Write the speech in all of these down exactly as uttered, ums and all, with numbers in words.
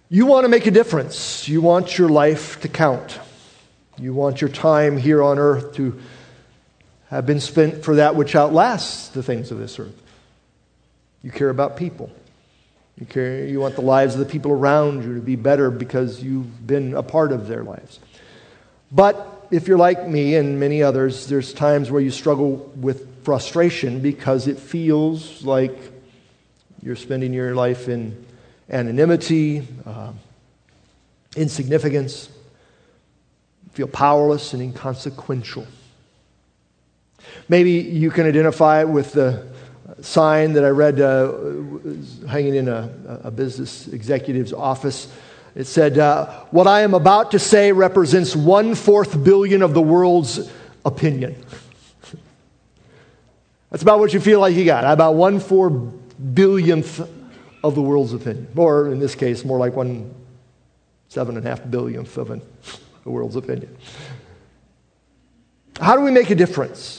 You want to make a difference. You want your life to count. You want your time here on earth to have been spent for that which outlasts the things of this earth. You care about people. You care. You want the lives of the people around you to be better because you've been a part of their lives. But if you're like me and many others, there's times where you struggle with frustration because it feels like you're spending your life in anonymity, uh, insignificance, feel powerless and inconsequential. Maybe you can identify with the sign that I read uh, hanging in a, a business executive's office. It said, uh, what I am about to say represents one-fourth billion of the world's opinion. That's about what you feel like you got, about one-four billionth of the world's opinion. Or in this case, more like one seven and a half billionth of an, the world's opinion. How do we make a difference?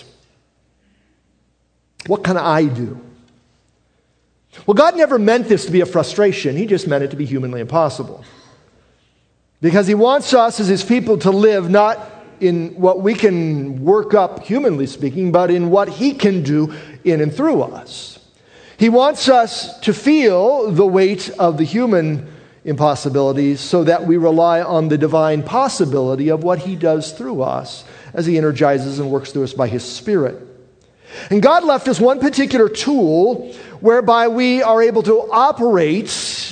What can I do? Well, God never meant this to be a frustration. He just meant it to be humanly impossible. Because He wants us as His people to live not in what we can work up, humanly speaking, but in what He can do in and through us. He wants us to feel the weight of the human impossibilities so that we rely on the divine possibility of what He does through us as He energizes and works through us by His Spirit. And God left us one particular tool whereby we are able to operate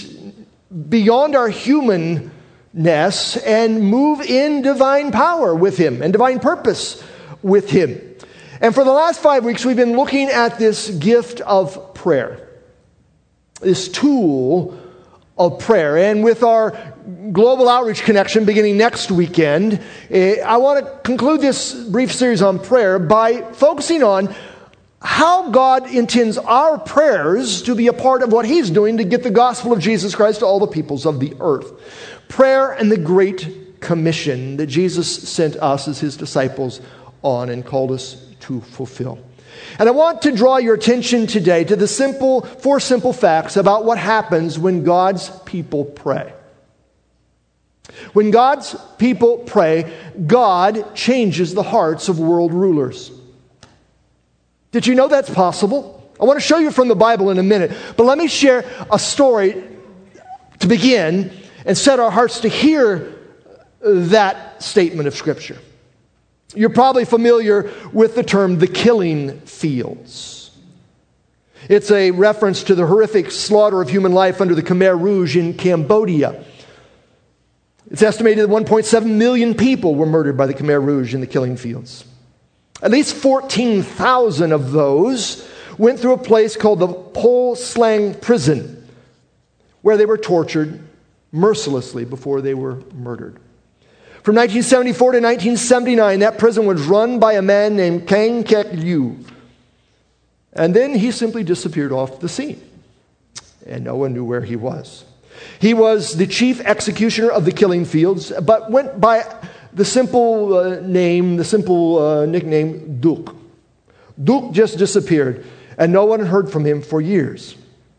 beyond our humanness and move in divine power with Him and divine purpose with Him. And for the last five weeks, we've been looking at this gift of prayer, this tool of prayer. And with our Global Outreach Connection beginning next weekend, I want to conclude this brief series on prayer by focusing on how God intends our prayers to be a part of what He's doing to get the gospel of Jesus Christ to all the peoples of the earth. Prayer and the Great Commission that Jesus sent us as His disciples on and called us to fulfill. And I want to draw your attention today to the simple, four simple facts about what happens when God's people pray. When God's people pray, God changes the hearts of world rulers. Did you know that's possible? I want to show you from the Bible in a minute, but let me share a story to begin and set our hearts to hear that statement of Scripture. You're probably familiar with the term the killing fields. It's a reference to the horrific slaughter of human life under the Khmer Rouge in Cambodia. It's estimated that one point seven million people were murdered by the Khmer Rouge in the killing fields. At least fourteen thousand of those went through a place called the Pol Slang prison, where they were tortured mercilessly before they were murdered. From nineteen seventy-four to nineteen seventy-nine, that prison was run by a man named Kang Kek Liu. And then he simply disappeared off the scene. And no one knew where he was. He was the chief executioner of the killing fields, but went by the simple uh, name, the simple uh, nickname, Duc. Duc just disappeared, and no one heard from him for years.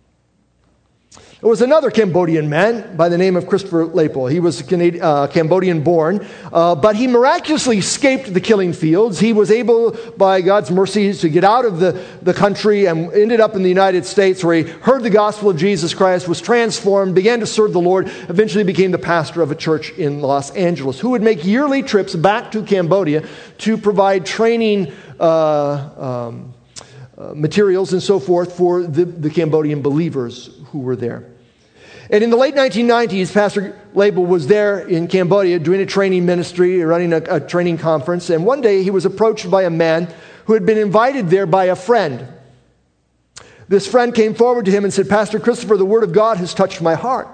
There was another Cambodian man by the name of Christopher Lepel. He was Canadian, uh, Cambodian-born, uh, but he miraculously escaped the killing fields. He was able, by God's mercies, to get out of the, the country and ended up in the United States, where he heard the gospel of Jesus Christ, was transformed, began to serve the Lord, eventually became the pastor of a church in Los Angeles, who would make yearly trips back to Cambodia to provide training uh, um, uh, materials and so forth for the, the Cambodian believers who were there. And in the late nineteen nineties, Pastor Lepel was there in Cambodia doing a training ministry, running a, a training conference. And one day he was approached by a man who had been invited there by a friend. This friend came forward to him and said, Pastor Christopher, the Word of God has touched my heart.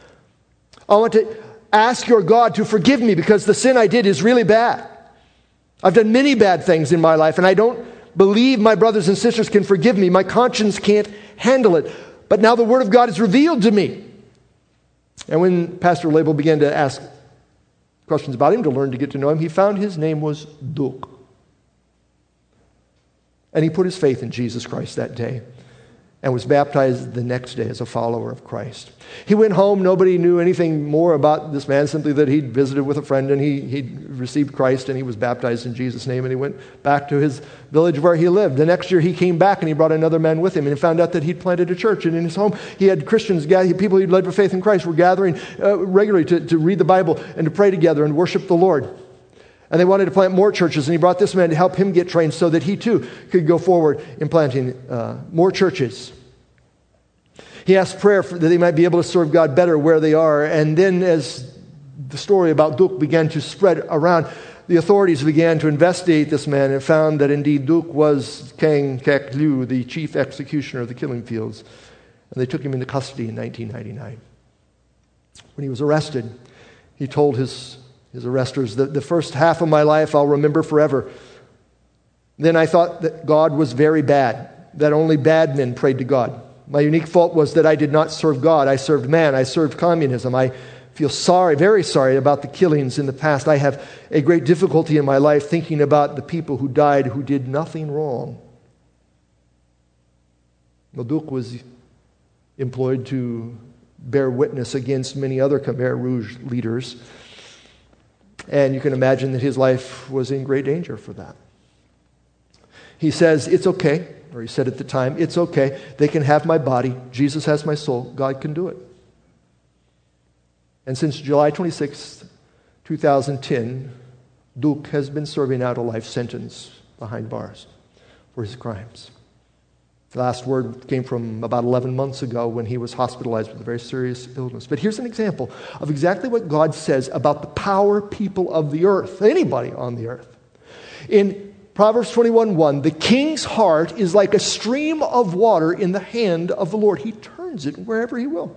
I want to ask your God to forgive me because the sin I did is really bad. I've done many bad things in my life, and I don't believe my brothers and sisters can forgive me. My conscience can't handle it. But now the Word of God is revealed to me. And when Pastor Lepel began to ask questions about him to learn to get to know him, he found his name was Duc. And he put his faith in Jesus Christ that day. and was baptized the next day as a follower of Christ. He went home. Nobody knew anything more about this man, simply that he'd visited with a friend and he he received Christ and he was baptized in Jesus' name, and he went back to his village where he lived. The next year he came back and he brought another man with him, and he found out that he'd planted a church, and in his home he had Christians, people he'd led to faith in Christ were gathering uh, regularly to, to read the Bible and to pray together and worship the Lord. And they wanted to plant more churches, and he brought this man to help him get trained so that he too could go forward in planting uh, more churches. He asked prayer for, that they might be able to serve God better where they are. And then as the story about Duc began to spread around, the authorities began to investigate this man and found that indeed Duc was Kang Kek Liu, the chief executioner of the killing fields. And they took him into custody in nineteen ninety-nine. When he was arrested, he told his His arresters, the, the first half of my life I'll remember forever. Then I thought that God was very bad, that only bad men prayed to God. My unique fault was that I did not serve God. I served man. I served communism. I feel sorry, very sorry about the killings in the past. I have a great difficulty in my life thinking about the people who died who did nothing wrong. Well, Duc was employed to bear witness against many other Khmer Rouge leaders. And you can imagine that his life was in great danger for that. He says, it's okay, or he said at the time, it's okay. They can have my body. Jesus has my soul. God can do it. And since July twenty-sixth, twenty ten, Duc has been serving out a life sentence behind bars for his crimes. The last word came from about eleven months ago when he was hospitalized with a very serious illness. But here's an example of exactly what God says about the power people of the earth, anybody on the earth. In Proverbs twenty-one one, the king's heart is like a stream of water in the hand of the Lord. He turns it wherever he will.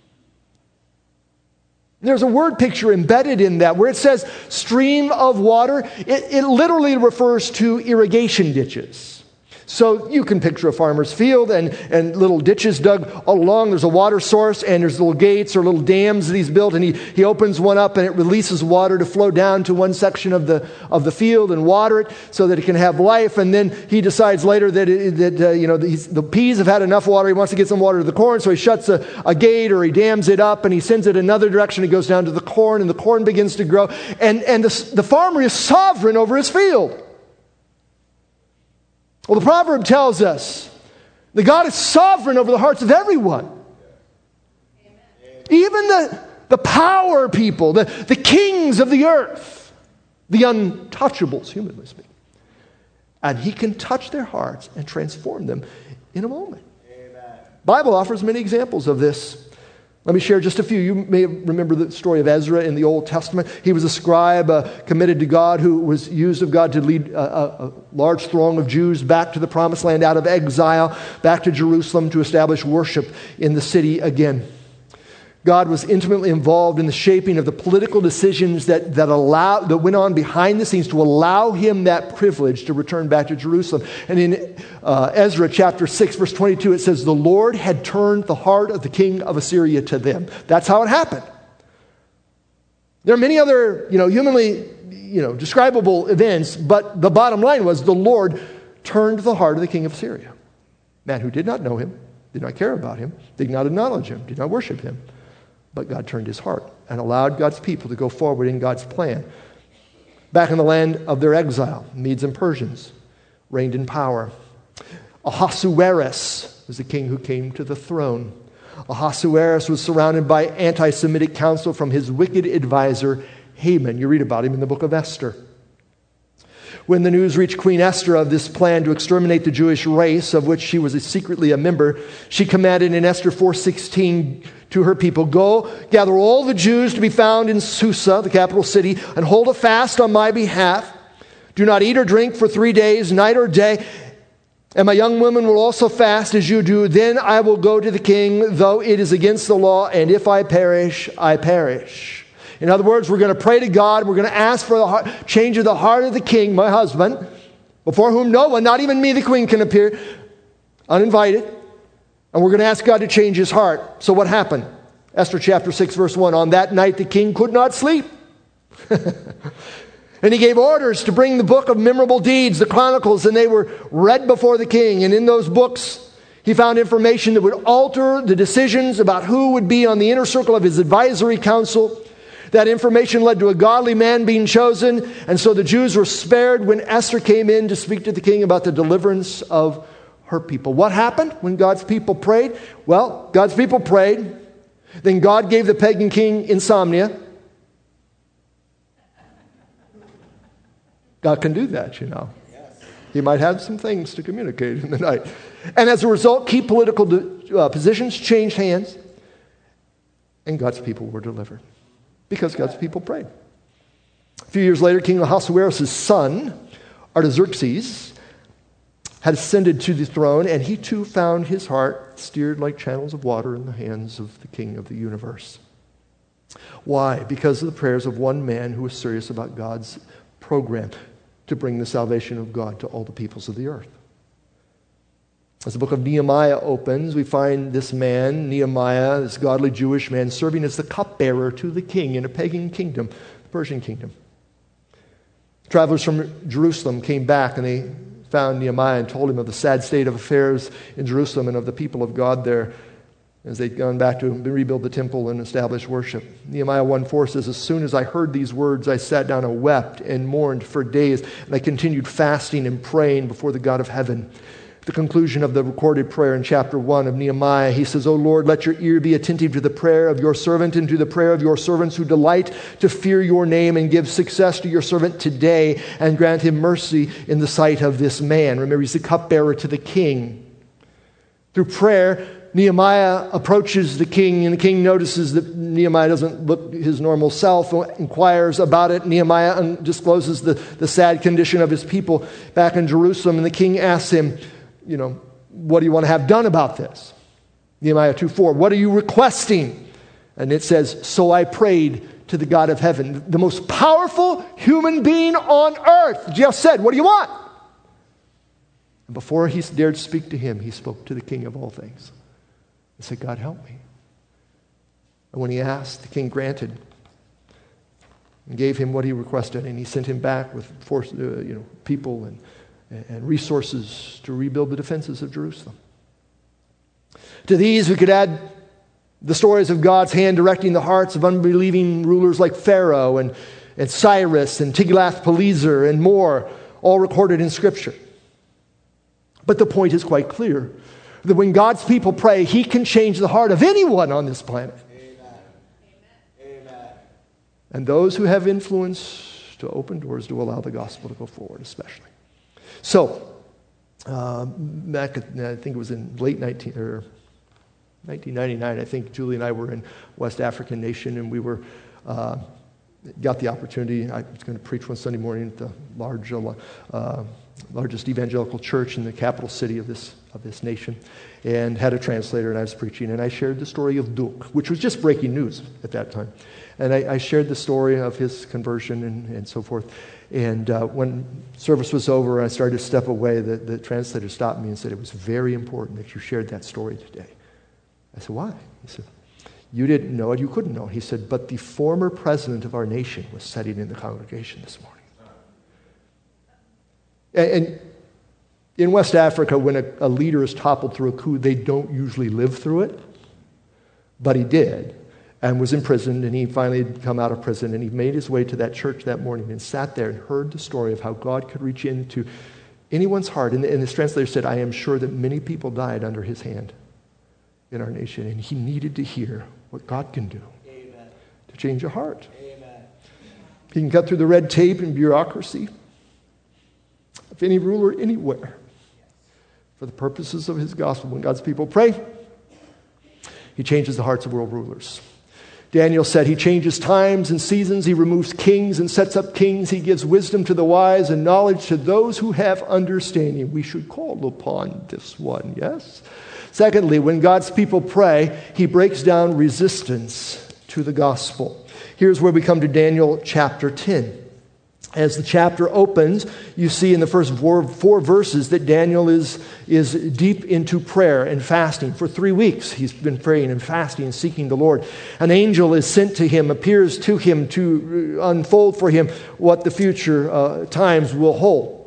There's a word picture embedded in that where it says stream of water. It, it literally refers to irrigation ditches. So you can picture a farmer's field and, and little ditches dug all along. There's a water source and there's little gates or little dams that he's built, and he, he opens one up and it releases water to flow down to one section of the of the field and water it so that it can have life. And then he decides later that it, that uh, you know the, the peas have had enough water. He wants to get some water to the corn, so he shuts a, a gate or he dams it up and he sends it another direction. It goes down to the corn, and the corn begins to grow. And and the, the farmer is sovereign over his field. Well, the proverb tells us that God is sovereign over the hearts of everyone. Amen. Even the, the power people, the, the kings of the earth, the untouchables, humanly speaking. And he can touch their hearts and transform them in a moment. Amen. Bible offers many examples of this. Let me share just a few. You may remember the story of Ezra in the Old Testament. He was a scribe uh, committed to God who was used of God to lead a, a, a large throng of Jews back to the Promised Land out of exile, back to Jerusalem to establish worship in the city again. God was intimately involved in the shaping of the political decisions that, that, allow, that went on behind the scenes to allow him that privilege to return back to Jerusalem. And in uh, Ezra chapter six, verse twenty-two, it says, the Lord had turned the heart of the king of Assyria to them. That's how it happened. There are many other, you know, humanly, you know, describable events, but the bottom line was the Lord turned the heart of the king of Assyria. Man who did not know him, did not care about him, did not acknowledge him, did not worship him. But God turned his heart and allowed God's people to go forward in God's plan. Back in the land of their exile, Medes and Persians reigned in power. Ahasuerus was the king who came to the throne. Ahasuerus was surrounded by anti-Semitic counsel from his wicked advisor, Haman. You read about him in the book of Esther. When the news reached Queen Esther of this plan to exterminate the Jewish race, of which she was secretly a member, she commanded in Esther four sixteen to her people, go, gather all the Jews to be found in Susa, the capital city, and hold a fast on my behalf. Do not eat or drink for three days, night or day. And my young women will also fast as you do. Then I will go to the king, though it is against the law, and if I perish, I perish. In other words, we're going to pray to God. We're going to ask for the heart, change of the heart of the king, my husband, before whom no one, not even me, the queen, can appear uninvited. And we're going to ask God to change his heart. So what happened? Esther chapter six, verse one. On that night, the king could not sleep. And he gave orders to bring the book of memorable deeds, the Chronicles, and they were read before the king. And in those books, He found information that would alter the decisions about who would be on the inner circle of his advisory council. That information led to a godly man being chosen, and so the Jews were spared when Esther came in to speak to the king about the deliverance of her people. What happened when God's people prayed? Well, God's people prayed. Then God gave the pagan king insomnia. God can do that, you know. He might have some things to communicate in the night. And as a result, key political uh, positions changed hands, and God's people were delivered because God's people prayed. A few years later, King Ahasuerus' son, Artaxerxes, had ascended to the throne, and he too found his heart steered like channels of water in the hands of the King of the universe. Why? Because of the prayers of one man who was serious about God's program to bring the salvation of God to all the peoples of the earth. As the book of Nehemiah opens, we find this man, Nehemiah, this godly Jewish man, serving as the cupbearer to the king in a pagan kingdom, the Persian kingdom. Travelers from Jerusalem came back and they found Nehemiah and told him of the sad state of affairs in Jerusalem and of the people of God there as they'd gone back to rebuild the temple and establish worship. Nehemiah one four says, "As soon as I heard these words, I sat down and wept and mourned for days, and I continued fasting and praying before the God of heaven." The conclusion of the recorded prayer in chapter one of Nehemiah, he says, "O Lord, let your ear be attentive to the prayer of your servant and to the prayer of your servants who delight to fear your name, and give success to your servant today, and grant him mercy in the sight of this man." Remember, he's the cupbearer to the king. Through prayer, Nehemiah approaches the king, and the king notices that Nehemiah doesn't look his normal self, inquires about it. Nehemiah discloses the, the sad condition of his people back in Jerusalem, and the king asks him, you know, "What do you want to have done about this?" Nehemiah two four, "What are you requesting?" And it says, "So I prayed to the God of heaven." The most powerful human being on earth just said, "What do you want?" And before he dared speak to him, he spoke to the king of all things. He said, "God, help me." And when he asked, the king granted and gave him what he requested, and he sent him back with force, uh, you know, people and and resources to rebuild the defenses of Jerusalem. To these, we could add the stories of God's hand directing the hearts of unbelieving rulers like Pharaoh and, and Cyrus and Tiglath-Pileser and more, all recorded in Scripture. But the point is quite clear, that when God's people pray, He can change the heart of anyone on this planet. Amen. Amen. And those who have influence to open doors to allow the gospel to go forward, especially. So, uh, back, at, I think it was in late nineteen, or nineteen ninety-nine, I think Julie and I were in West African nation, and we were uh, got the opportunity. I was going to preach one Sunday morning at the large, uh, largest evangelical church in the capital city of this of this nation, and had a translator, and I was preaching, and I shared the story of Duke, which was just breaking news at that time. And I, I shared the story of his conversion and, and so forth. And uh, when service was over, I started to step away. The, the translator stopped me and said, "It was very important that you shared that story today." I said, "Why?" He said, "You didn't know it, you couldn't know it." He said, "But the former president of our nation was sitting in the congregation this morning." And, and in West Africa, when a, a leader is toppled through a coup, they don't usually live through it. But he did, and was imprisoned, and he finally had come out of prison, and he made his way to that church that morning and sat there and heard the story of how God could reach into anyone's heart. And, and this translator said, "I am sure that many people died under his hand in our nation," and he needed to hear what God can do. Amen. To change a heart. Amen. He can cut through the red tape and bureaucracy of any ruler anywhere for the purposes of his gospel. When God's people pray, He changes the hearts of world rulers. Daniel said, "He changes times and seasons. He removes kings and sets up kings. He gives wisdom to the wise and knowledge to those who have understanding." We should call upon this one, yes? Secondly, when God's people pray, He breaks down resistance to the gospel. Here's where we come to Daniel chapter ten. As the chapter opens, you see in the first four, four verses that Daniel is, is deep into prayer and fasting. For three weeks, he's been praying and fasting and seeking the Lord. An angel is sent to him, appears to him to unfold for him what the future uh, times will hold.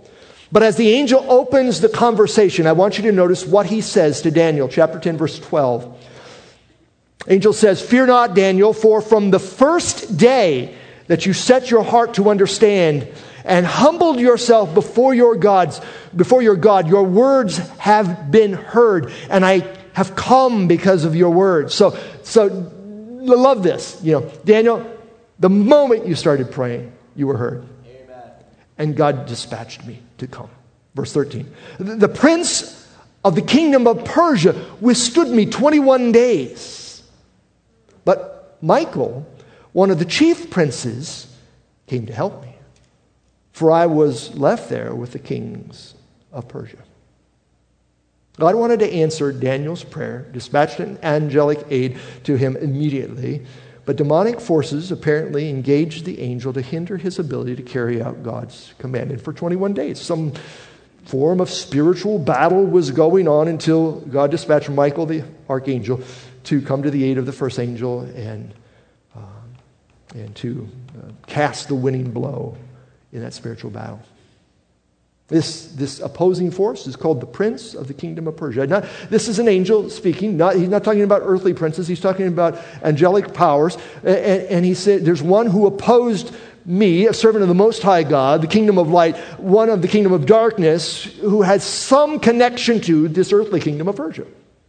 But as the angel opens the conversation, I want you to notice what he says to Daniel, chapter ten, verse twelve. Angel says, "Fear not, Daniel, for from the first day that you set your heart to understand and humbled yourself before your gods, before your God, your words have been heard, and I have come because of your words." So, so I love this. You know, Daniel, the moment you started praying, you were heard. Amen. And God dispatched me to come. Verse thirteen. The prince of the kingdom of Persia withstood me twenty-one days. But Michael, one of the chief princes, came to help me, for I was left there with the kings of Persia. God wanted to answer Daniel's prayer, dispatched an angelic aid to him immediately, but demonic forces apparently engaged the angel to hinder his ability to carry out God's command. And for twenty-one days, some form of spiritual battle was going on until God dispatched Michael, the archangel, to come to the aid of the first angel and, uh, and to uh, cast the winning blow in that spiritual battle. This, this opposing force is called the prince of the kingdom of Persia. Not, this is an angel speaking. Not, he's not talking about earthly princes. He's talking about angelic powers. And, and he said, there's one who opposed me, a servant of the Most High God, the kingdom of light, one of the kingdom of darkness, who had some connection to this earthly kingdom of Persia.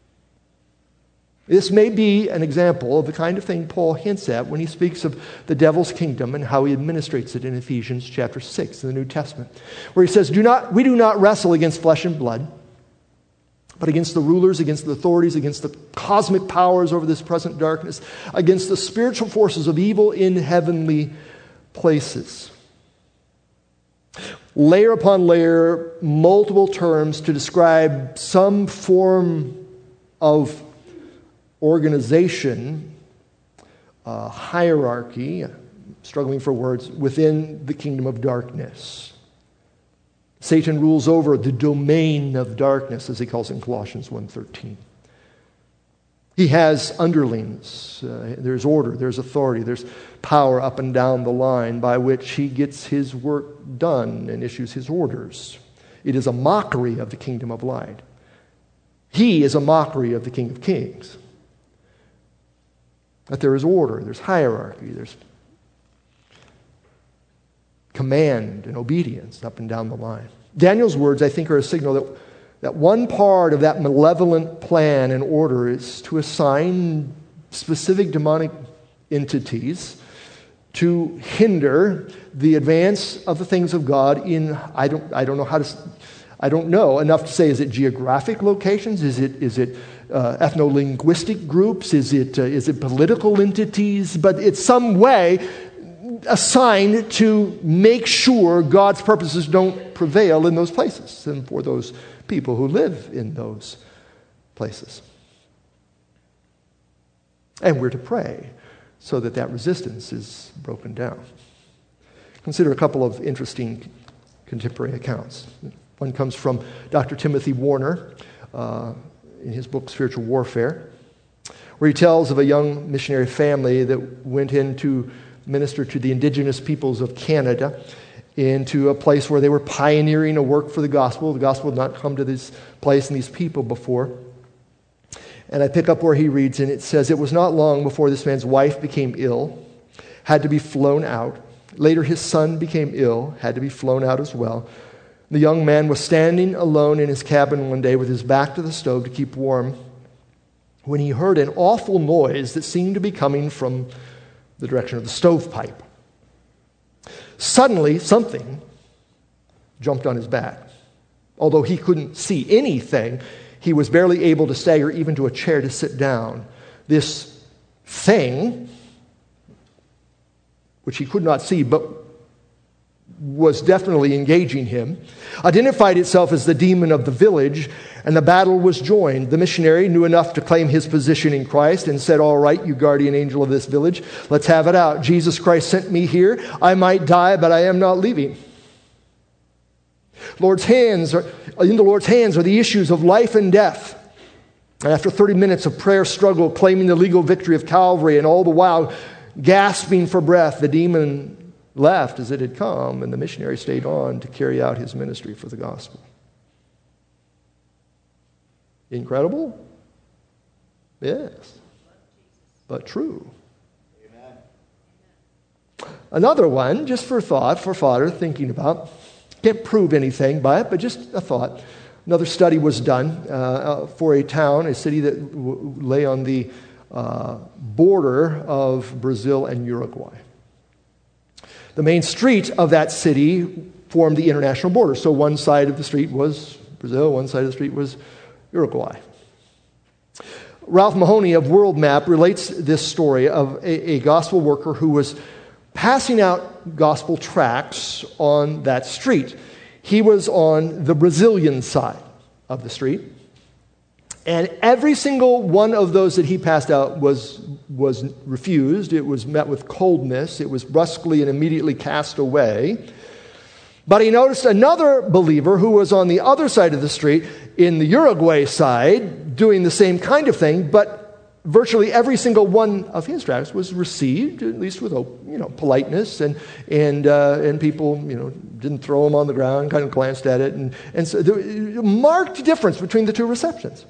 This may be an example of the kind of thing Paul hints at when he speaks of the devil's kingdom and how he administrates it in Ephesians chapter six in the New Testament, where he says, "Do not, we do not wrestle against flesh and blood, but against the rulers, against the authorities, against the cosmic powers over this present darkness, against the spiritual forces of evil in heavenly places." Layer upon layer, multiple terms to describe some form of organization, uh, hierarchy, struggling for words, within the kingdom of darkness. Satan rules over the domain of darkness, as he calls it in Colossians one thirteen. He has underlings. Uh, there's order, there's authority, there's power up and down the line by which he gets his work done and issues his orders. It is a mockery of the kingdom of light. He is a mockery of the King of Kings. That there is order, there's hierarchy, there's command and obedience up and down the line. Daniel's words, I think, are a signal that, that one part of that malevolent plan and order is to assign specific demonic entities to hinder the advance of the things of God in, I don't, I don't know how to, I don't know enough to say, is it geographic locations? Is it, is it uh, ethno-linguistic groups? Is it, uh, is it political entities? But it's some way assigned to make sure God's purposes don't prevail in those places and for those people who live in those places. And we're to pray so that that resistance is broken down. Consider a couple of interesting contemporary accounts. One comes from Doctor Timothy Warner uh, in his book Spiritual Warfare, where he tells of a young missionary family that went in to minister to the indigenous peoples of Canada into a place where they were pioneering a work for the gospel. The gospel had not come to this place and these people before. And I pick up where he reads, and it says, "It was not long before this man's wife became ill, had to be flown out. Later his son became ill, had to be flown out as well. The young man was standing alone in his cabin one day with his back to the stove to keep warm when he heard an awful noise that seemed to be coming from the direction of the stovepipe. Suddenly, something jumped on his back. Although he couldn't see anything, he was barely able to stagger even to a chair to sit down. This thing, which he could not see but was definitely engaging him, identified itself as the demon of the village, and the battle was joined. The missionary knew enough to claim his position in Christ and said, 'All right, you guardian angel of this village, let's have it out. Jesus Christ sent me here. I might die, but I am not leaving.' Lord's hands are, in the Lord's hands are the issues of life and death. And after thirty minutes of prayer struggle, claiming the legal victory of Calvary, and all the while gasping for breath, the demon left as it had come, and the missionary stayed on to carry out his ministry for the gospel. Incredible? Yes. But true. Amen. Another one, just for thought, for fodder, thinking about. Can't prove anything by it, but just a thought. Another study was done uh, for a town, a city that w- lay on the uh, border of Brazil and Uruguay. The main street of that city formed the international border. So one side of the street was Brazil, one side of the street was Uruguay. Ralph Mahoney of World Map relates this story of a, a gospel worker who was passing out gospel tracts on that street. He was on the Brazilian side of the street, and every single one of those that he passed out was, was refused. It was met with coldness. It was brusquely and immediately cast away. But he noticed another believer who was on the other side of the street, in the Uruguay side, doing the same kind of thing, but virtually every single one of his tracts was received, at least with, you know, politeness, and and uh, and people, you know, didn't throw them on the ground, kind of glanced at it, and and so there was a marked difference between the two receptions.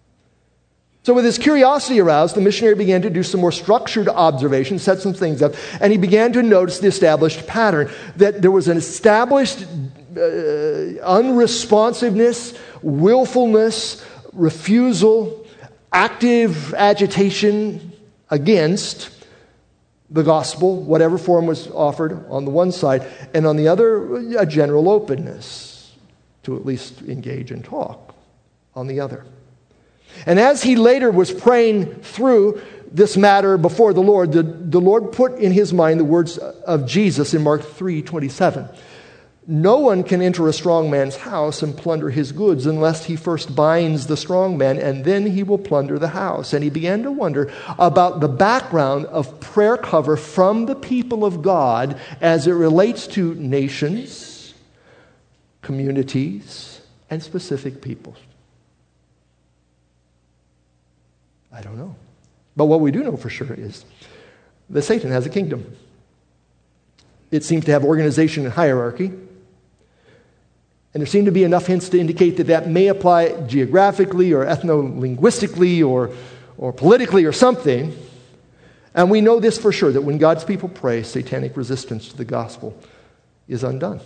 So with his curiosity aroused, the missionary began to do some more structured observations, set some things up, and he began to notice the established pattern, that there was an established uh, unresponsiveness, willfulness, refusal, active agitation against the gospel, whatever form was offered on the one side, and on the other, a general openness to at least engage and talk on the other. And as he later was praying through this matter before the Lord, the, the Lord put in his mind the words of Jesus in Mark three twenty-seven. No one can enter a strong man's house and plunder his goods unless he first binds the strong man, and then he will plunder the house. And he began to wonder about the background of prayer cover from the people of God as it relates to nations, communities, and specific peoples. I don't know. But what we do know for sure is that Satan has a kingdom. It seems to have organization and hierarchy. And there seem to be enough hints to indicate that that may apply geographically or ethno-linguistically or, or politically or something. And we know this for sure, that when God's people pray, satanic resistance to the gospel is undone.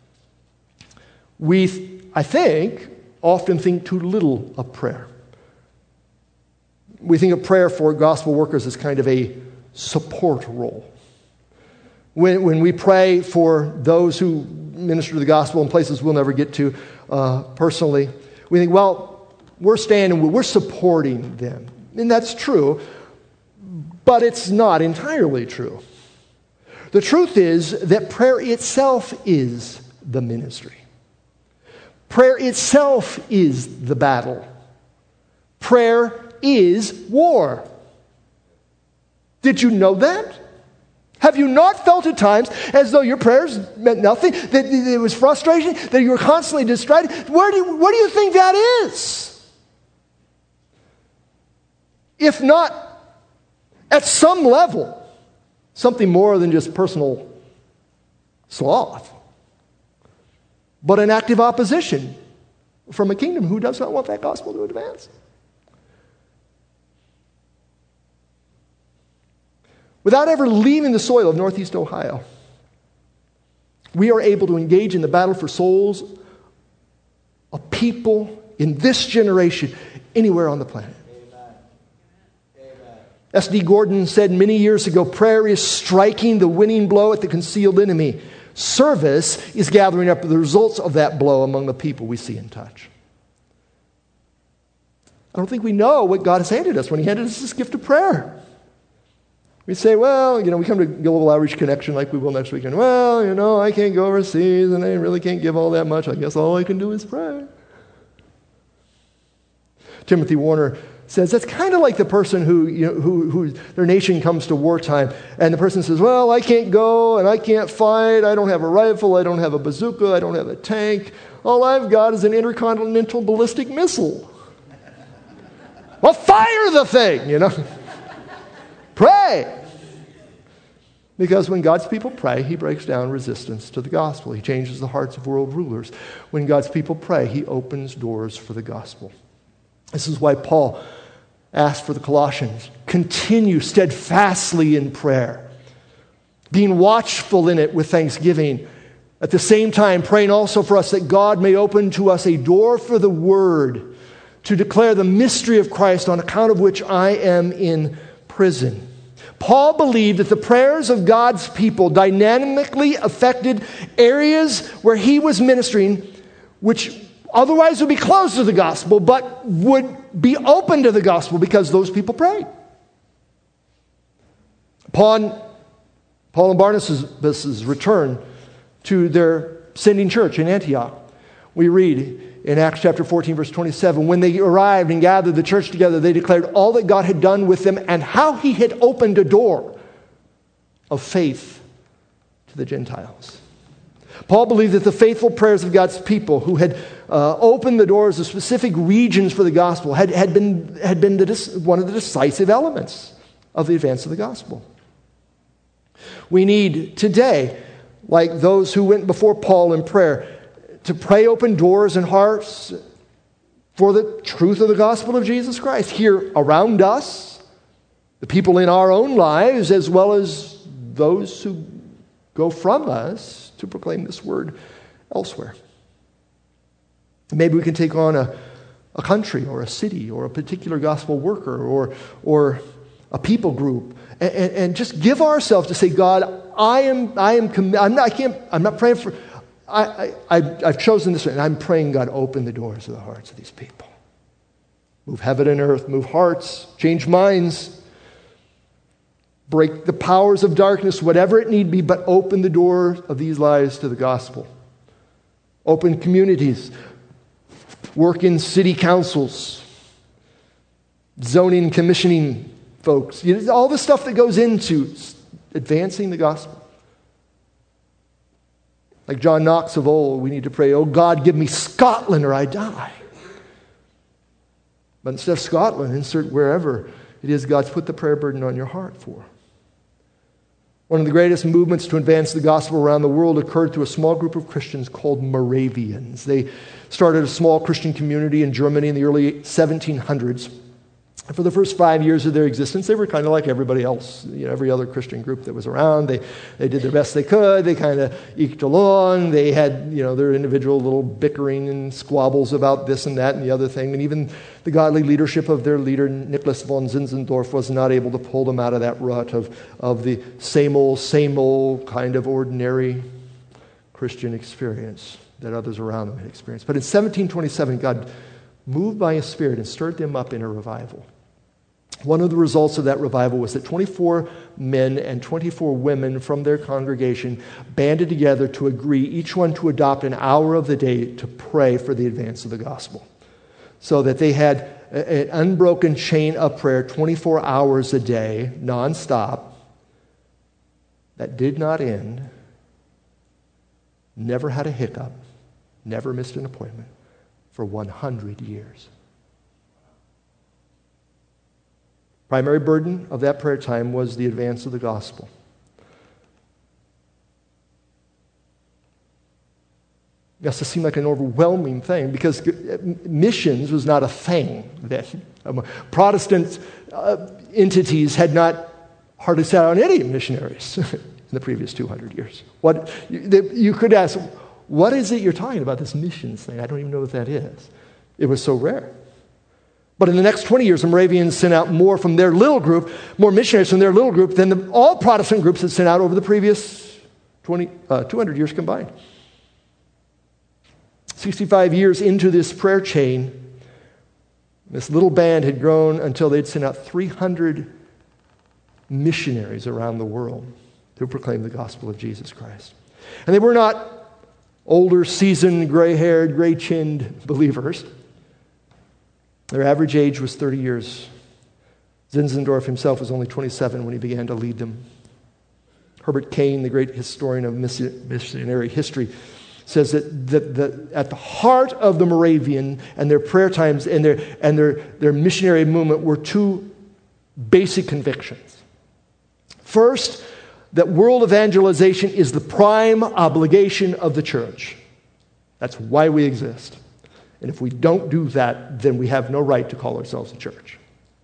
We, I think, often think too little of prayer. We think of prayer for gospel workers as kind of a support role. When, when we pray for those who minister the gospel in places we'll never get to uh, personally, we think, well, we're standing, we're supporting them. And that's true, but it's not entirely true. The truth is that prayer itself is the ministry. Prayer itself is the battle. Prayer is war. Did you know that? Have you not felt at times as though your prayers meant nothing, that it was frustration, that you were constantly distracted? Where do you, what do you think that is? If not, at some level, something more than just personal sloth, but an active opposition from a kingdom who does not want that gospel to advance. Without ever leaving the soil of Northeast Ohio, we are able to engage in the battle for souls of people in this generation anywhere on the planet. Amen. Amen. S D Gordon said many years ago, prayer is striking the winning blow at the concealed enemy. Service is gathering up the results of that blow among the people we see and touch. I don't think we know what God has handed us when He handed us this gift of prayer. We say, well, you know, we come to Global Outreach Connection like we will next weekend. Well, you know, I can't go overseas and I really can't give all that much. I guess all I can do is pray. Timothy Warner says that's kind of like the person who, you know, who, who their nation comes to wartime, and the person says, well, I can't go and I can't fight. I don't have a rifle. I don't have a bazooka. I don't have a tank. All I've got is an intercontinental ballistic missile. Well, fire the thing, you know. Pray. Because when God's people pray, he breaks down resistance to the gospel. He changes the hearts of world rulers. When God's people pray, he opens doors for the gospel. This is why Paul asked for the Colossians, continue steadfastly in prayer, being watchful in it with thanksgiving. At the same time, praying also for us that God may open to us a door for the word to declare the mystery of Christ, on account of which I am in prison. Paul believed that the prayers of God's people dynamically affected areas where he was ministering, which otherwise would be closed to the gospel, but would be open to the gospel because those people prayed. Paul, Paul and Barnabas' return to their sending church in Antioch. We read in Acts chapter fourteen, verse twenty-seven, when they arrived and gathered the church together, they declared all that God had done with them and how he had opened a door of faith to the Gentiles. Paul believed that the faithful prayers of God's people who had uh, opened the doors of specific regions for the gospel had, had been, had been the, one of the decisive elements of the advance of the gospel. We need today, like those who went before Paul in prayer, to pray open doors and hearts for the truth of the gospel of Jesus Christ here around us, the people in our own lives, as well as those who go from us to proclaim this word elsewhere. Maybe we can take on a, a country or a city or a particular gospel worker or, or a people group and, and, and just give ourselves to say, God, I am, I am, commi- I'm not, I can't, I'm not praying for, I, I, I've chosen this, and I'm praying, God, open the doors of the hearts of these people. Move heaven and earth, move hearts, change minds, break the powers of darkness, whatever it need be, but open the door of these lives to the gospel. Open communities, work in city councils, zoning, commissioning folks, you know, all the stuff that goes into advancing the gospel. Like John Knox of old, we need to pray, oh God, give me Scotland or I die. But instead of Scotland, insert wherever it is God's put the prayer burden on your heart for. One of the greatest movements to advance the gospel around the world occurred through a small group of Christians called Moravians. They started a small Christian community in Germany in the early seventeen hundreds. For the first five years of their existence, they were kind of like everybody else, you know, every other Christian group that was around. They they did their best they could. They kind of eked along. They had, you know, their individual little bickering and squabbles about this and that and the other thing. And even the godly leadership of their leader, Nicholas von Zinzendorf, was not able to pull them out of that rut of, of the same old, same old kind of ordinary Christian experience that others around them had experienced. But in seventeen twenty-seven, God moved by His Spirit and stirred them up in a revival. One of the results of that revival was that twenty-four men and twenty-four women from their congregation banded together to agree, each one to adopt an hour of the day to pray for the advance of the gospel. So that they had an unbroken chain of prayer twenty-four hours a day, nonstop, that did not end, never had a hiccup, never missed an appointment for one hundred years. Primary burden of that prayer time was the advance of the gospel. It has to seem like an overwhelming thing because missions was not a thing then. Protestant uh, entities had not hardly sat on any missionaries in the previous two hundred years. What you could ask, what is it you're talking about, this missions thing? I don't even know what that is. It was so rare. But in the next twenty years, the Moravians sent out more from their little group, more missionaries from their little group than the, all Protestant groups had sent out over the previous twenty, uh, two hundred years combined. sixty-five years into this prayer chain, this little band had grown until they'd sent out three hundred missionaries around the world to proclaim the gospel of Jesus Christ. And they were not older, seasoned, gray-haired, gray-chinned believers. Their average age was thirty years. Zinzendorf himself was only twenty-seven when he began to lead them. Herbert Kane, the great historian of missionary history, says that, that, that at the heart of the Moravian and their prayer times and their and their, their missionary movement were two basic convictions. First, that world evangelization is the prime obligation of the church. That's why we exist. And if we don't do that, then we have no right to call ourselves a church.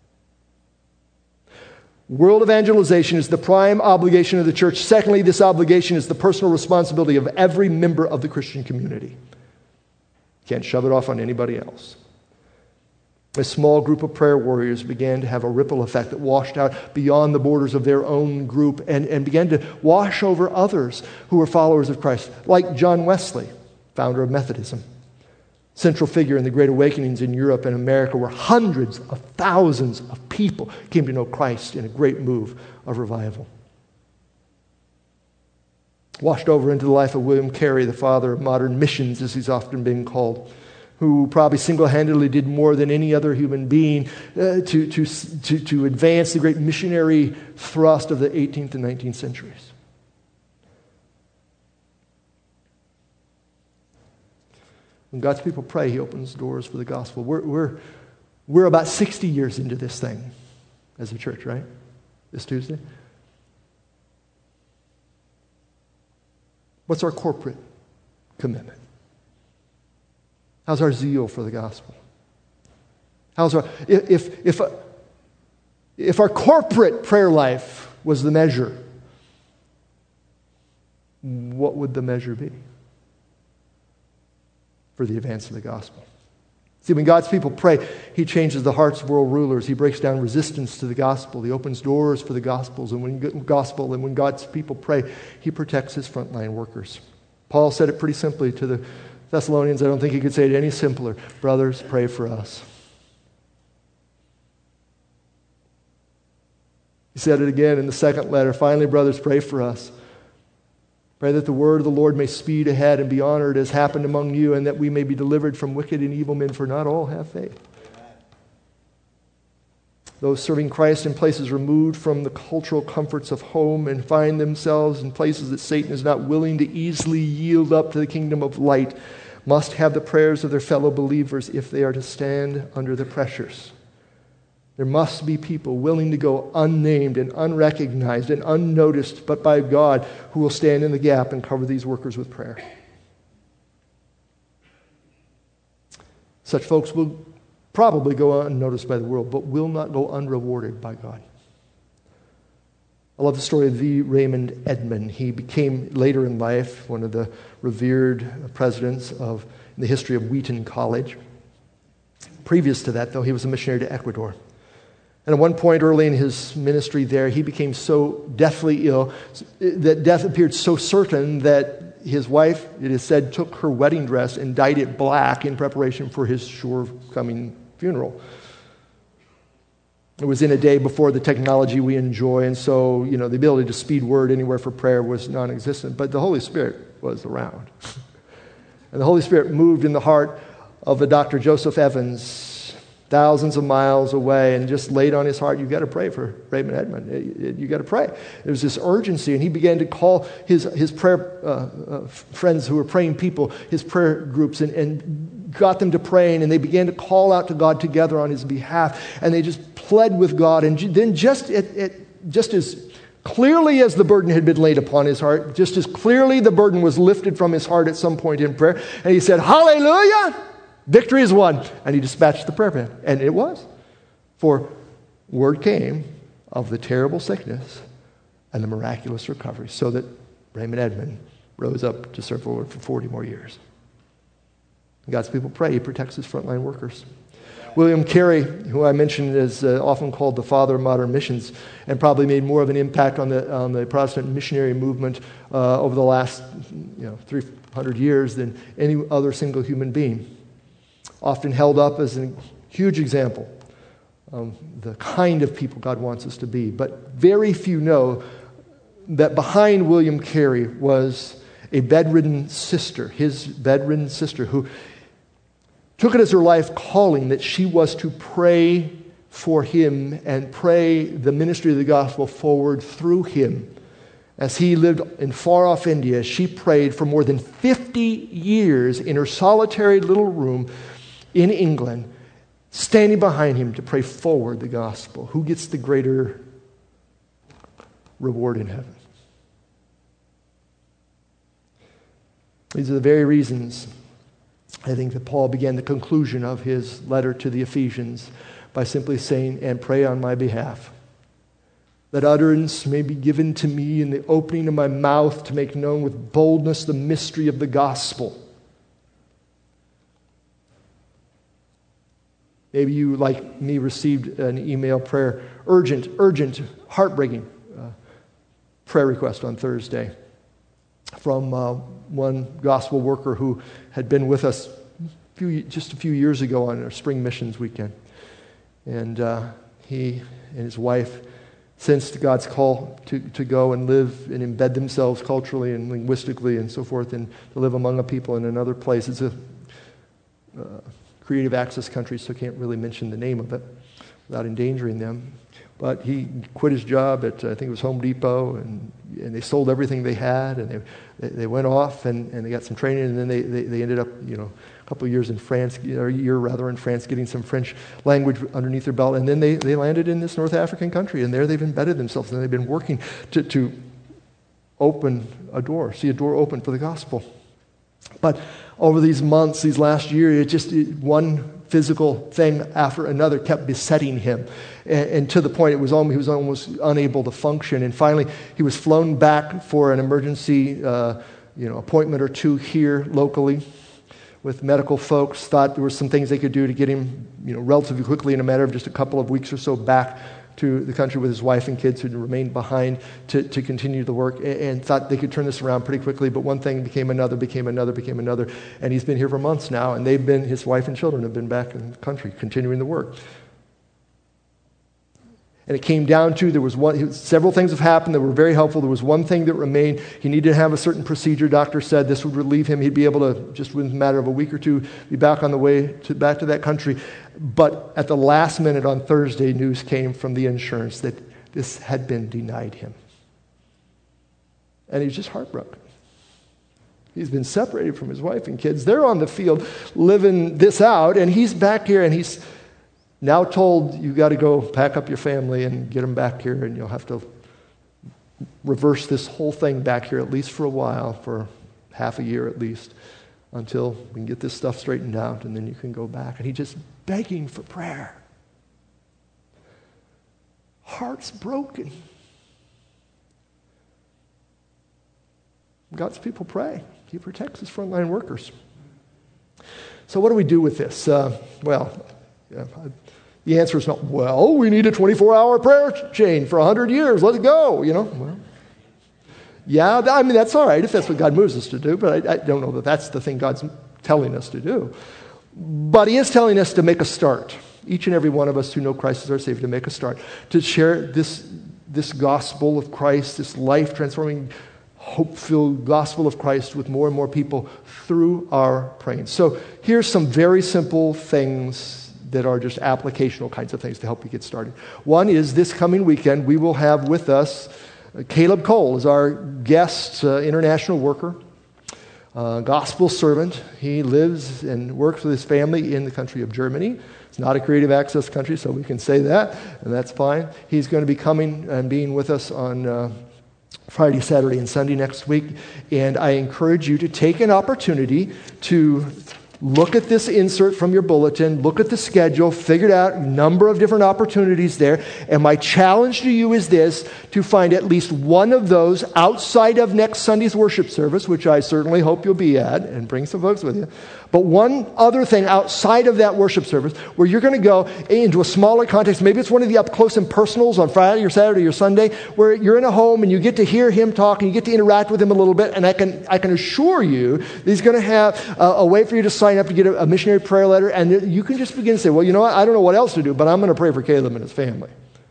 World evangelization is the prime obligation of the church. Secondly, this obligation is the personal responsibility of every member of the Christian community. Can't shove it off on anybody else. A small group of prayer warriors began to have a ripple effect that washed out beyond the borders of their own group and, and began to wash over others who were followers of Christ, like John Wesley, founder of Methodism. Central figure in the Great Awakenings in Europe and America, where hundreds of thousands of people came to know Christ in a great move of revival. Washed over into the life of William Carey, the father of modern missions, as he's often been called, who probably single-handedly did more than any other human being uh, to, to, to, to advance the great missionary thrust of the eighteenth and nineteenth centuries. When God's people pray, He opens doors for the gospel. We're, we're, we're about sixty years into this thing as a church, right? This Tuesday. What's our corporate commitment? How's our zeal for the gospel? How's our if if if our corporate prayer life was the measure, what would the measure be for the advance of the gospel? See, when God's people pray, He changes the hearts of world rulers. He breaks down resistance to the gospel. He opens doors for the gospels. And when gospel and when God's people pray, He protects His frontline workers. Paul said it pretty simply to the Thessalonians. I don't think he could say it any simpler. Brothers, pray for us. He said it again in the second letter. Finally, brothers, pray for us. Pray that the word of the Lord may speed ahead and be honored as happened among you, and that we may be delivered from wicked and evil men, for not all have faith. Those serving Christ in places removed from the cultural comforts of home and find themselves in places that Satan is not willing to easily yield up to the kingdom of light must have the prayers of their fellow believers if they are to stand under the pressures. There must be people willing to go unnamed and unrecognized and unnoticed, but by God, who will stand in the gap and cover these workers with prayer. Such folks will probably go unnoticed by the world, but will not go unrewarded by God. I love the story of the Raymond Edman. He became, later in life, one of the revered presidents of in the history of Wheaton College. Previous to that, though, he was a missionary to Ecuador. And at one point early in his ministry there, he became so deathly ill that death appeared so certain that his wife, it is said, took her wedding dress and dyed it black in preparation for his sure coming funeral. It was in a day before the technology we enjoy, and so, you know, the ability to speed word anywhere for prayer was non-existent, but the Holy Spirit was around. And the Holy Spirit moved in the heart of the Doctor Joseph Evans, thousands of miles away, and just laid on his heart, you've got to pray for Raymond Edman. You've got to pray. There was this urgency, and he began to call his, his prayer uh, uh, friends who were praying people, his prayer groups, and, and got them to praying, and they began to call out to God together on his behalf, and they just pled with God. And then just, it, it, just as clearly as the burden had been laid upon his heart, just as clearly the burden was lifted from his heart at some point in prayer, and he said, hallelujah! Victory is won. And he dispatched the prayer band. And it was. For word came of the terrible sickness and the miraculous recovery, so that Raymond Edman rose up to serve the Lord for forty more years. God's people pray. He protects his frontline workers. William Carey, who I mentioned is uh, often called the father of modern missions, and probably made more of an impact on the on the Protestant missionary movement uh, over the last you know three hundred years than any other single human being. Often held up as a huge example of the kind of people God wants us to be. But very few know that behind William Carey was a bedridden sister, his bedridden sister, who took it as her life calling that she was to pray for him and pray the ministry of the gospel forward through him. As he lived in far-off India, she prayed for more than fifty years in her solitary little room in England, standing behind him to pray forward the gospel. Who gets the greater reward in heaven? These are the very reasons I think that Paul began the conclusion of his letter to the Ephesians by simply saying, and pray on my behalf, that utterance may be given to me in the opening of my mouth to make known with boldness the mystery of the gospel. Maybe you, like me, received an email prayer, urgent, urgent, heartbreaking uh, prayer request on Thursday from uh, one gospel worker who had been with us a few, just a few years ago on our spring missions weekend. And uh, he and his wife sensed God's call to, to go and live and embed themselves culturally and linguistically and so forth, and to live among a people in another place. It's a uh, creative access country, so I can't really mention the name of it without endangering them. But he quit his job at, I think it was Home Depot, and and they sold everything they had, and they they, they went off, and, and they got some training, and then they, they, they ended up, you know, a couple of years in France, or a year rather in France, getting some French language underneath their belt, and then they, they landed in this North African country, and there they've embedded themselves, and they've been working to, to open a door, see a door open for the gospel. But over these months, these last year, it just it, one physical thing after another kept besetting him, and, and to the point it was almost, he was almost unable to function. And finally, he was flown back for an emergency, uh, you know, appointment or two here locally with medical folks. Thought there were some things they could do to get him, you know, relatively quickly in a matter of just a couple of weeks or so back to the country with his wife and kids who had remained behind to, to continue the work, and, and thought they could turn this around pretty quickly. But one thing became another, became another, became another. And he's been here for months now, and they've been, his wife and children have been back in the country, continuing the work. And it came down to, there was one, several things have happened that were very helpful. There was one thing that remained. He needed to have a certain procedure. Doctor said this would relieve him. He'd be able to, just within a matter of a week or two, be back on the way to back to that country. But at the last minute on Thursday, news came from the insurance that this had been denied him. And he was just heartbroken. He's been separated from his wife and kids. They're on the field living this out, and he's back here, and he's now told, you got to go pack up your family and get them back here, and you'll have to reverse this whole thing back here, at least for a while, for half a year at least, until we can get this stuff straightened out, and then you can go back. And he's just begging for prayer. Heart's broken. God's people pray. He protects his frontline workers. So what do we do with this? Uh, well, yeah, the answer is not, well, we need a twenty-four hour prayer chain for one hundred years. Let's go, you know. Well, yeah, I mean, that's all right if that's what God moves us to do, but I, I don't know that that's the thing God's telling us to do. But he is telling us to make a start. Each and every one of us who know Christ as our Savior, to make a start, to share this, this gospel of Christ, this life-transforming, hope-filled gospel of Christ with more and more people through our praying. So here's some very simple things that are just applicational kinds of things to help you get started. One is this coming weekend, we will have with us uh, Caleb Cole as our guest uh, international worker, uh, gospel servant. He lives and works with his family in the country of Germany. It's not a creative access country, so we can say that, and that's fine. He's going to be coming and being with us on uh, Friday, Saturday, and Sunday next week, and I encourage you to take an opportunity to look at this insert from your bulletin, look at the schedule, figure out a number of different opportunities there. And my challenge to you is this, to find at least one of those outside of next Sunday's worship service, which I certainly hope you'll be at, and bring some folks with you. But one other thing outside of that worship service where you're going to go into a smaller context. Maybe it's one of the up close and personals on Friday or Saturday or Sunday where you're in a home and you get to hear him talk and you get to interact with him a little bit. And I can I can assure you that he's going to have a, a way for you to sign up to get a, a missionary prayer letter. And you can just begin to say, well, you know what? I don't know what else to do, but I'm going to pray for Caleb and his family.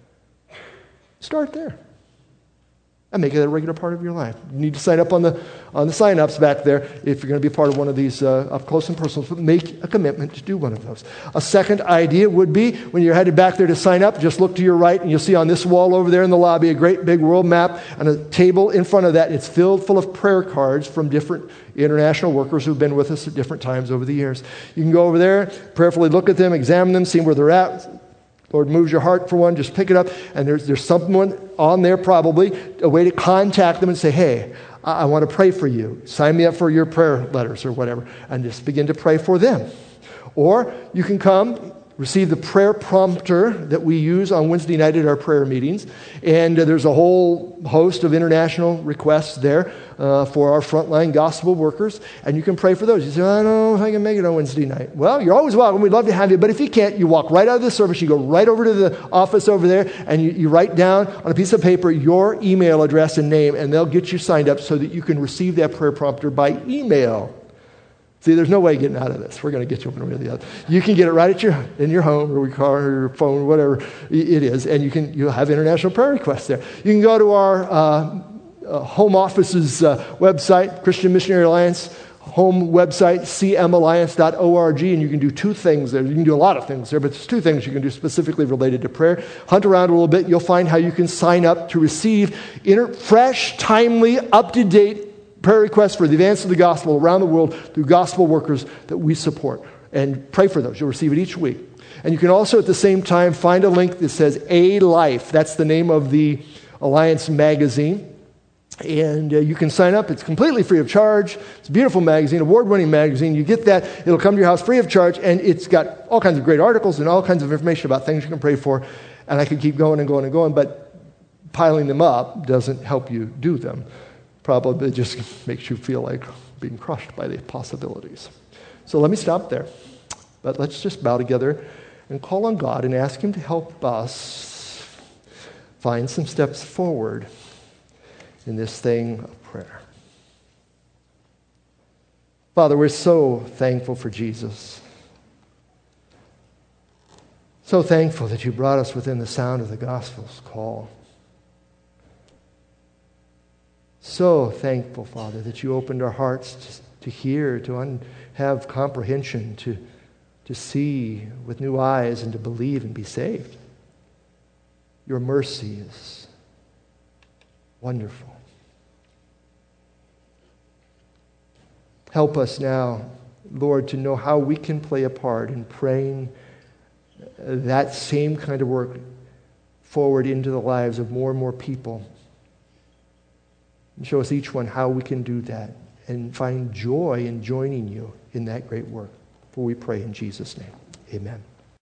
Start there. And make it a regular part of your life. You need to sign up on the on the sign-ups back there if you're going to be a part of one of these uh, up close and personal. But make a commitment to do one of those. A second idea would be when you're headed back there to sign up, just look to your right and you'll see on this wall over there in the lobby a great big world map and a table in front of that. It's filled full of prayer cards from different international workers who've been with us at different times over the years. You can go over there, prayerfully look at them, examine them, see where they're at. Lord moves your heart for one, just pick it up, and there's there's someone on there probably, a way to contact them and say, hey, I, I want to pray for you. Sign me up for your prayer letters or whatever, and just begin to pray for them. Or you can come, receive the prayer prompter that we use on Wednesday night at our prayer meetings. And uh, there's a whole host of international requests there uh, for our frontline gospel workers. And you can pray for those. You say, I don't know if I can make it on Wednesday night. Well, you're always welcome. We'd love to have you. But if you can't, you walk right out of the service. You go right over to the office over there, and you, you write down on a piece of paper your email address and name, and they'll get you signed up so that you can receive that prayer prompter by email. See, there's no way getting out of this. We're going to get you one way or the other. You can get it right at your in your home or your car or your phone, whatever it is, and you can you'll have international prayer requests there. You can go to our uh, uh, home office's uh, website, Christian Missionary Alliance home website, c m alliance dot org, and you can do two things there. You can do a lot of things there, but there's two things you can do specifically related to prayer. Hunt around a little bit. You'll find how you can sign up to receive inter- fresh, timely, up-to-date prayer requests for the advance of the gospel around the world through gospel workers that we support. And pray for those. You'll receive it each week. And you can also at the same time find a link that says A Life. That's the name of the Alliance magazine. And uh, you can sign up. It's completely free of charge. It's a beautiful magazine, award-winning magazine. You get that. It'll come to your house free of charge. And it's got all kinds of great articles and all kinds of information about things you can pray for. And I could keep going and going and going, but piling them up doesn't help you do them. Probably just makes you feel like being crushed by the possibilities. So let me stop there. But let's just bow together and call on God and ask Him to help us find some steps forward in this thing of prayer. Father, we're so thankful for Jesus. So thankful that you brought us within the sound of the gospel's call. So thankful, Father, that you opened our hearts to, to hear, to un, have comprehension, to, to see with new eyes and to believe and be saved. Your mercy is wonderful. Help us now, Lord, to know how we can play a part in praying that same kind of work forward into the lives of more and more people. And show us each one how we can do that and find joy in joining you in that great work. For we pray in Jesus' name. Amen.